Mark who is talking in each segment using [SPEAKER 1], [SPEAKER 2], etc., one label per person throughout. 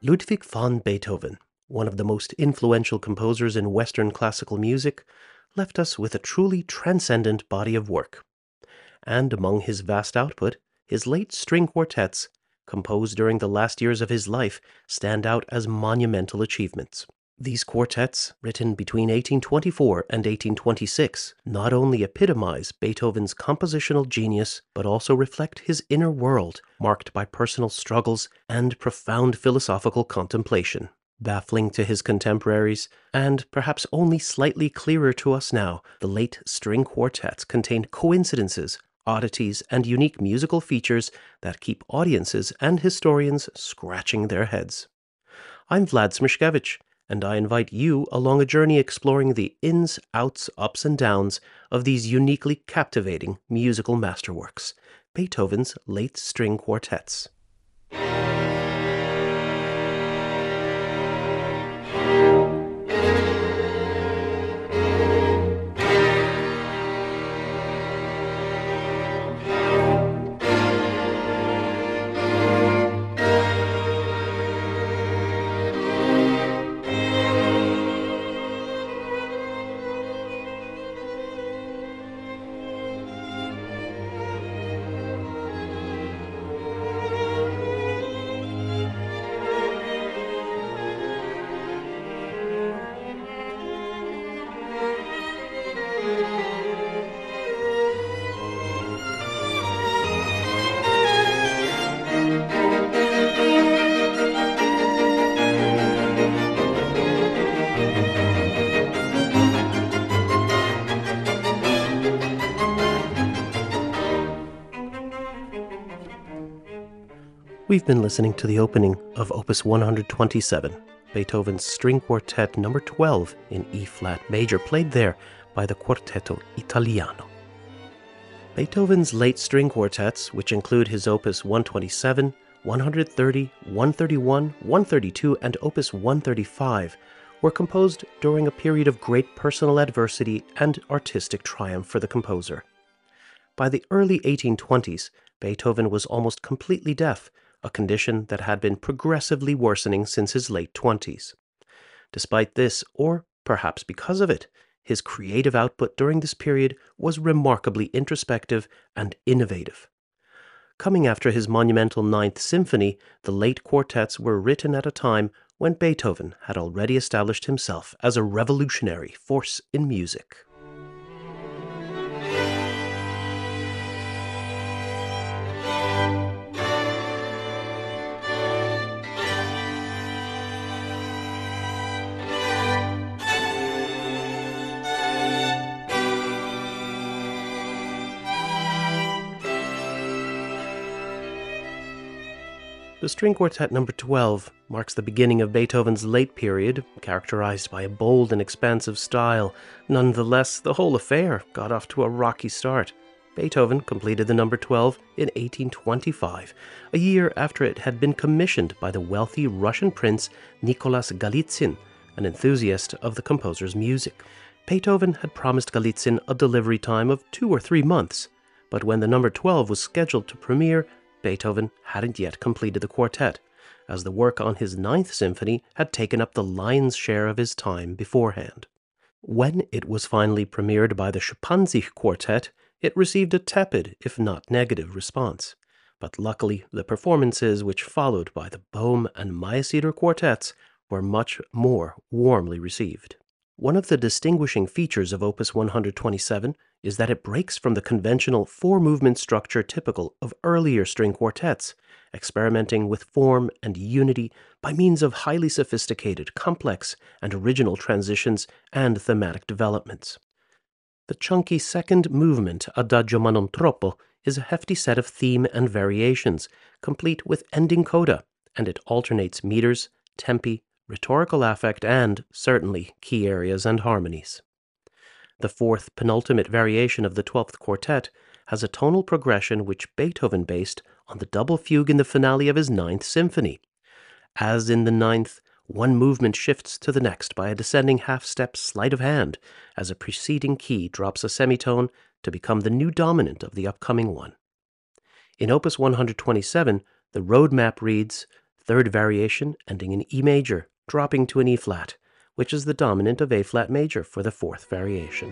[SPEAKER 1] Ludwig van Beethoven, one of the most influential composers in Western classical music, left us with a truly transcendent body of work. And among his vast output, his late string quartets, composed during the last years of his life, stand out as monumental achievements. These quartets, written between 1824 and 1826, not only epitomize Beethoven's compositional genius, but also reflect his inner world, marked by personal struggles and profound philosophical contemplation. Baffling to his contemporaries, and perhaps only slightly clearer to us now, the late string quartets contained coincidences, oddities, and unique musical features that keep audiences and historians scratching their heads. I'm Vlad Smishkevich, and I invite you along a journey exploring the ins, outs, ups, and downs of these uniquely captivating musical masterworks, Beethoven's late string quartets. We've been listening to the opening of Opus 127, Beethoven's String Quartet No. 12 in E-flat major, played there by the Quartetto Italiano. Beethoven's late string quartets, which include his Opus 127, 130, 131, 132, and Opus 135, were composed during a period of great personal adversity and artistic triumph for the composer. By the early 1820s, Beethoven was almost completely deaf, a condition that had been progressively worsening since his late 20s. Despite this, or perhaps because of it, his creative output during this period was remarkably introspective and innovative. Coming after his monumental Ninth Symphony, the late quartets were written at a time when Beethoven had already established himself as a revolutionary force in music. The String Quartet No. 12 marks the beginning of Beethoven's late period, characterized by a bold and expansive style. Nonetheless, the whole affair got off to a rocky start. Beethoven completed the No. 12 in 1825, a year after it had been commissioned by the wealthy Russian prince Nicholas Golitsyn, an enthusiast of the composer's music. Beethoven had promised Golitsyn a delivery time of 2 or 3 months, but when the No. 12 was scheduled to premiere, Beethoven hadn't yet completed the quartet, as the work on his Ninth Symphony had taken up the lion's share of his time beforehand. When it was finally premiered by the Schuppanzich Quartet, it received a tepid, if not negative, response. But luckily, the performances which followed by the Bohm and Mayseder quartets were much more warmly received. One of the distinguishing features of Opus 127 is that it breaks from the conventional four-movement structure typical of earlier string quartets, experimenting with form and unity by means of highly sophisticated, complex, and original transitions and thematic developments. The chunky second movement, Adagio ma non troppo, is a hefty set of theme and variations, complete with ending coda, and it alternates meters, tempi, rhetorical affect, and, certainly, key areas and harmonies. The fourth penultimate variation of the 12th quartet has a tonal progression which Beethoven based on the double fugue in the finale of his Ninth Symphony. As in the Ninth, one movement shifts to the next by a descending half-step sleight of hand as a preceding key drops a semitone to become the new dominant of the upcoming one. In Opus 127, the roadmap reads third variation ending in E major, dropping to an E flat, which is the dominant of A flat major for the fourth variation.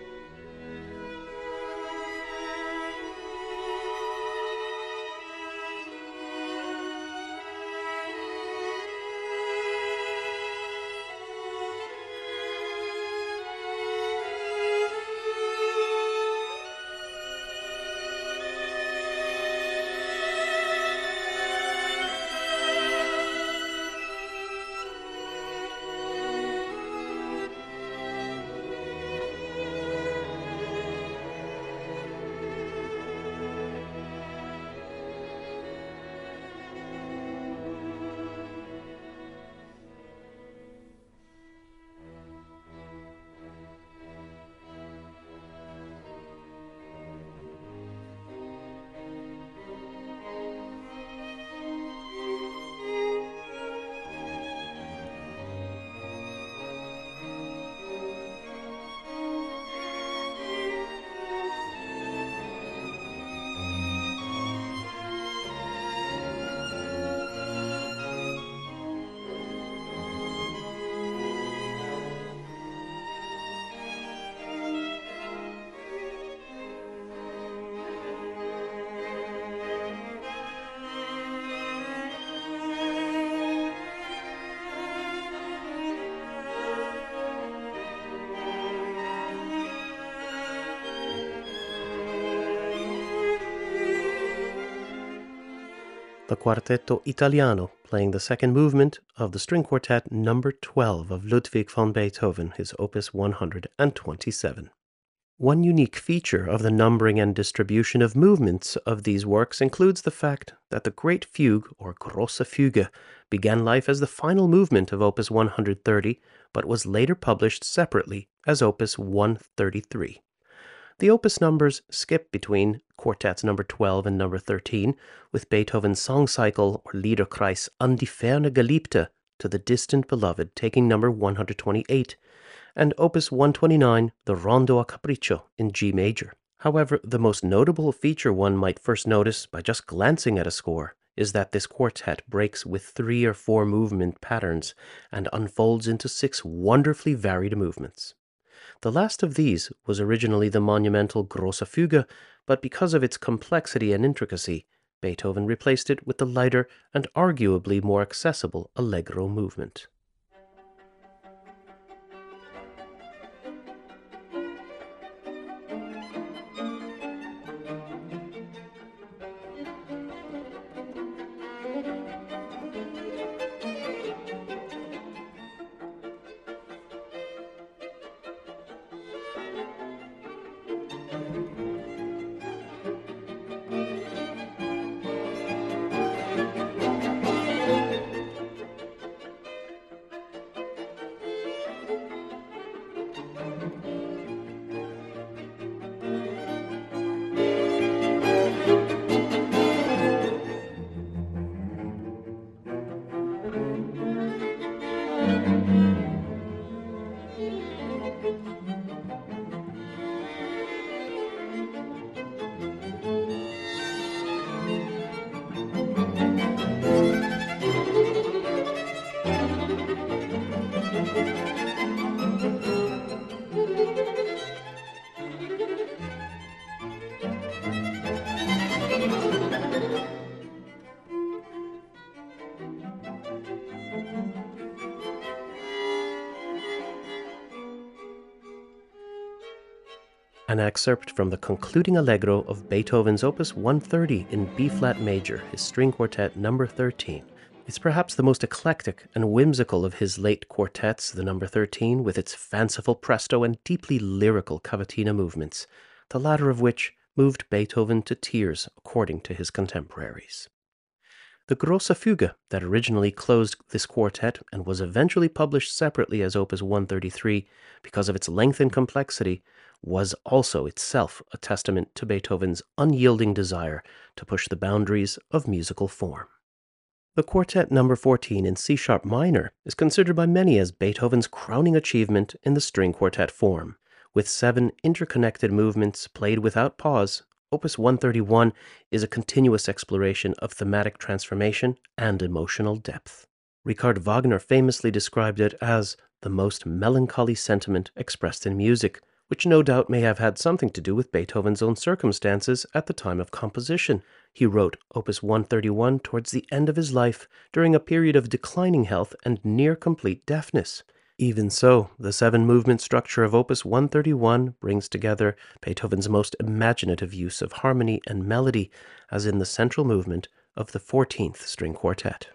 [SPEAKER 1] The Quartetto Italiano, playing the second movement of the String Quartet number 12 of Ludwig van Beethoven, his opus 127. One unique feature of the numbering and distribution of movements of these works includes the fact that the Great Fugue, or Grosse Fuge, began life as the final movement of opus 130, but was later published separately as opus 133. The opus numbers skip between quartets number 12 and number 13, with Beethoven's song cycle or Liederkreis An die ferne Geliebte, to the distant beloved, taking number 128, and opus 129, the Rondo a Capriccio in G major. However, the most notable feature one might first notice by just glancing at a score is that this quartet breaks with 3 or 4 movement patterns and unfolds into 6 wonderfully varied movements. The last of these was originally the monumental Grosse Fuge, but because of its complexity and intricacy, Beethoven replaced it with the lighter and arguably more accessible Allegro movement. An excerpt from the concluding Allegro of Beethoven's Opus 130 in B-flat major, his string quartet number 13. It's perhaps the most eclectic and whimsical of his late quartets, the number 13, with its fanciful presto and deeply lyrical cavatina movements, the latter of which moved Beethoven to tears, according to his contemporaries. The Grosse Fuge, that originally closed this quartet and was eventually published separately as Opus 133 because of its length and complexity, was also itself a testament to Beethoven's unyielding desire to push the boundaries of musical form. The Quartet number 14 in C-sharp minor is considered by many as Beethoven's crowning achievement in the string quartet form, with 7 interconnected movements played without pause, Opus 131 is a continuous exploration of thematic transformation and emotional depth. Richard Wagner famously described it as the most melancholy sentiment expressed in music, which no doubt may have had something to do with Beethoven's own circumstances at the time of composition. He wrote Opus 131 towards the end of his life, during a period of declining health and near complete deafness. Even so, the seven-movement structure of Opus 131 brings together Beethoven's most imaginative use of harmony and melody, as in the central movement of the 14th String Quartet.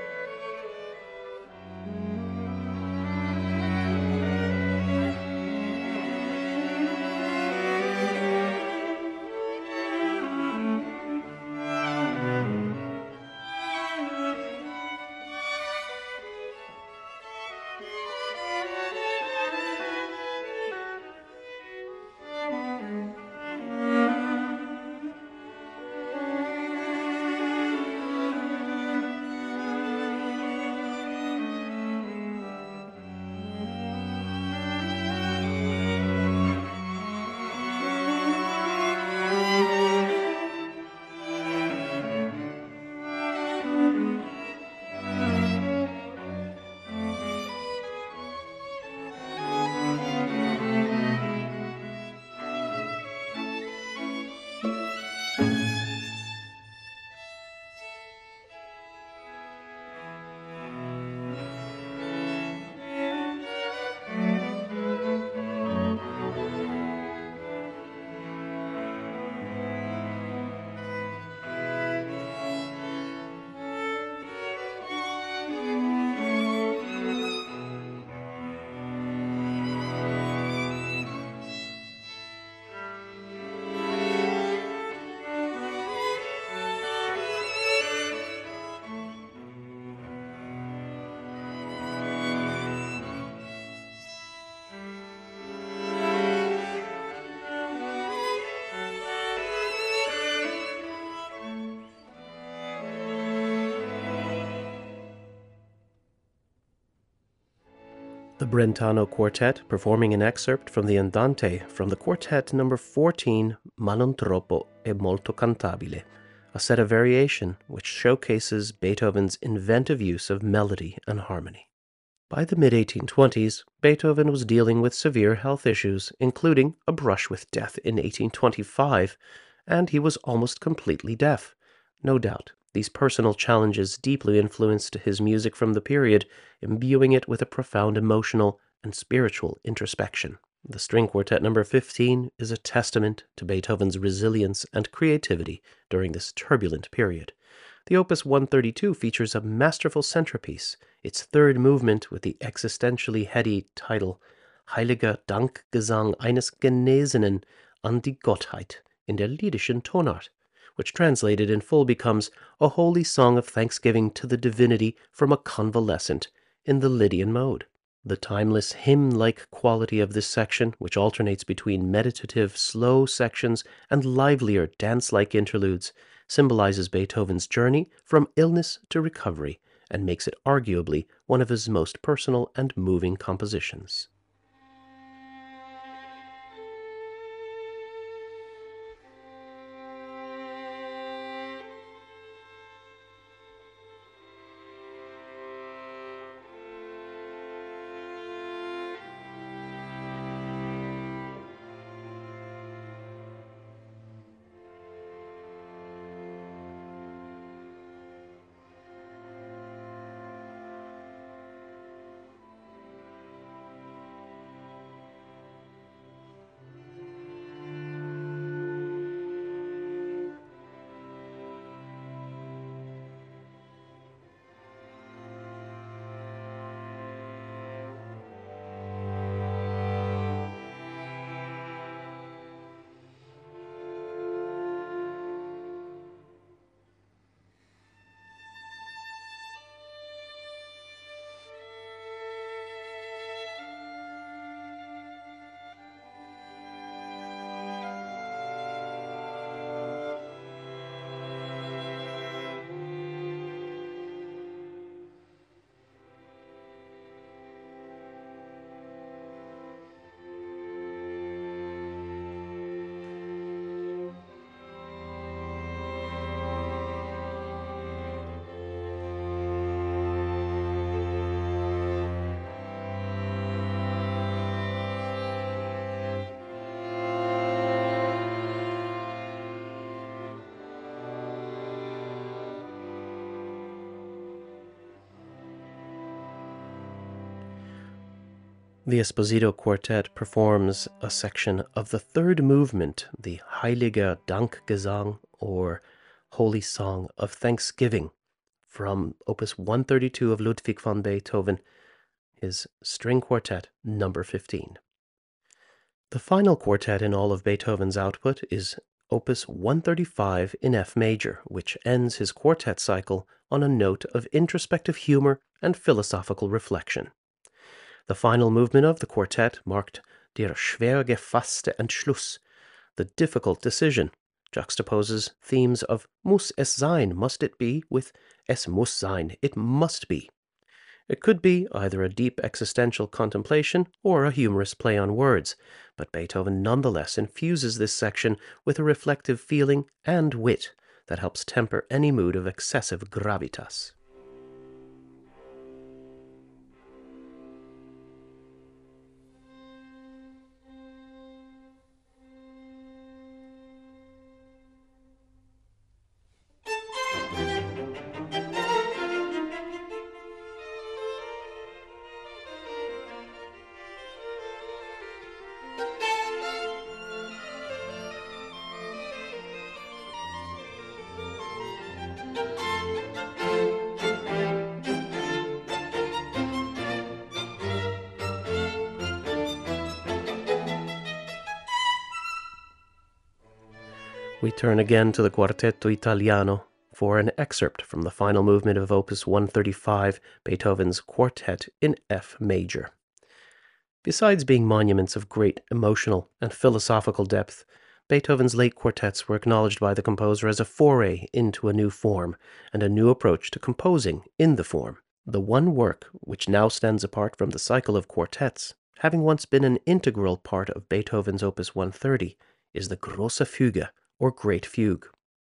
[SPEAKER 1] The Brentano Quartet performing an excerpt from the Andante from the Quartet number 14, Ma non troppo e molto cantabile, a set of variation which showcases Beethoven's inventive use of melody and harmony. By the mid-1820s, Beethoven was dealing with severe health issues, including a brush with death in 1825, and he was almost completely deaf. No doubt, these personal challenges deeply influenced his music from the period, imbuing it with a profound emotional and spiritual introspection. The String Quartet number 15 is a testament to Beethoven's resilience and creativity during this turbulent period. The Opus 132 features a masterful centerpiece, its third movement with the existentially heady title Heiliger Dankgesang eines Genesenen an die Gottheit in der Liedischen Tonart, which translated in full becomes a holy song of thanksgiving to the divinity from a convalescent in the Lydian mode. The timeless hymn-like quality of this section, which alternates between meditative, slow sections and livelier, dance-like interludes, symbolizes Beethoven's journey from illness to recovery and makes it arguably one of his most personal and moving compositions. The Esposito Quartet performs a section of the third movement, the Heiliger Dankgesang, or Holy Song of Thanksgiving, from Opus 132 of Ludwig van Beethoven, his String Quartet number 15. The final quartet in all of Beethoven's output is Opus 135 in F major, which ends his quartet cycle on a note of introspective humor and philosophical reflection. The final movement of the quartet marked Der schwer gefasste Entschluss, the difficult decision, juxtaposes themes of muss es sein, must it be, with es muss sein, it must be. It could be either a deep existential contemplation or a humorous play on words, but Beethoven nonetheless infuses this section with a reflective feeling and wit that helps temper any mood of excessive gravitas. We turn again to the Quartetto Italiano for an excerpt from the final movement of Opus 135, Beethoven's Quartet in F major. Besides being monuments of great emotional and philosophical depth, Beethoven's late quartets were acknowledged by the composer as a foray into a new form and a new approach to composing in the form. The one work which now stands apart from the cycle of quartets, having once been an integral part of Beethoven's Opus 130, is the Grosse Fuge, or Great Fugue.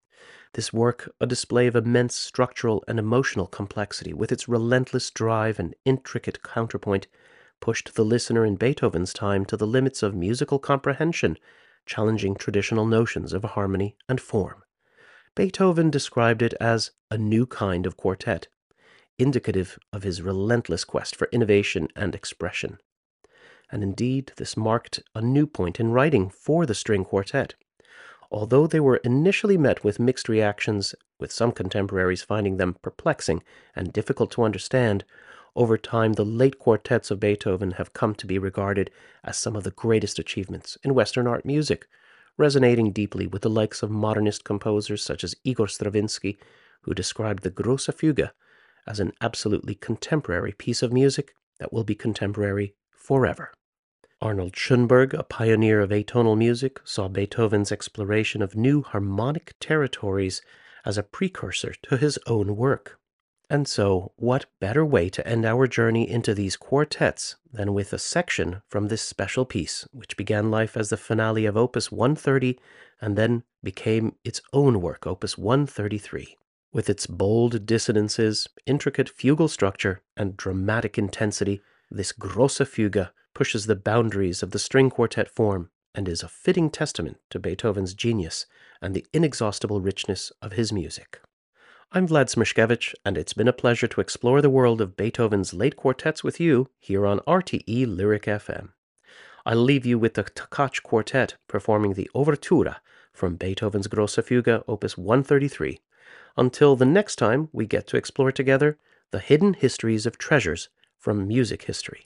[SPEAKER 1] This work, a display of immense structural and emotional complexity, with its relentless drive and intricate counterpoint, pushed the listener in Beethoven's time to the limits of musical comprehension, challenging traditional notions of harmony and form. Beethoven described it as a new kind of quartet, indicative of his relentless quest for innovation and expression. And indeed, this marked a new point in writing for the string quartet. Although they were initially met with mixed reactions, with some contemporaries finding them perplexing and difficult to understand, over time the late quartets of Beethoven have come to be regarded as some of the greatest achievements in Western art music, resonating deeply with the likes of modernist composers such as Igor Stravinsky, who described the Grosse Fuge as an absolutely contemporary piece of music that will be contemporary forever. Arnold Schoenberg, a pioneer of atonal music, saw Beethoven's exploration of new harmonic territories as a precursor to his own work. And so, what better way to end our journey into these quartets than with a section from this special piece, which began life as the finale of Opus 130 and then became its own work, Opus 133. With its bold dissonances, intricate fugal structure, and dramatic intensity, this Grosse Fuge pushes the boundaries of the string quartet form and is a fitting testament to Beethoven's genius and the inexhaustible richness of his music. I'm Vlad Smishkevich, and it's been a pleasure to explore the world of Beethoven's late quartets with you here on RTE Lyric FM. I'll leave you with the Tkach Quartet performing the Overtura from Beethoven's Grosse Fuge, Opus 133, until the next time we get to explore together the hidden histories of treasures from music history.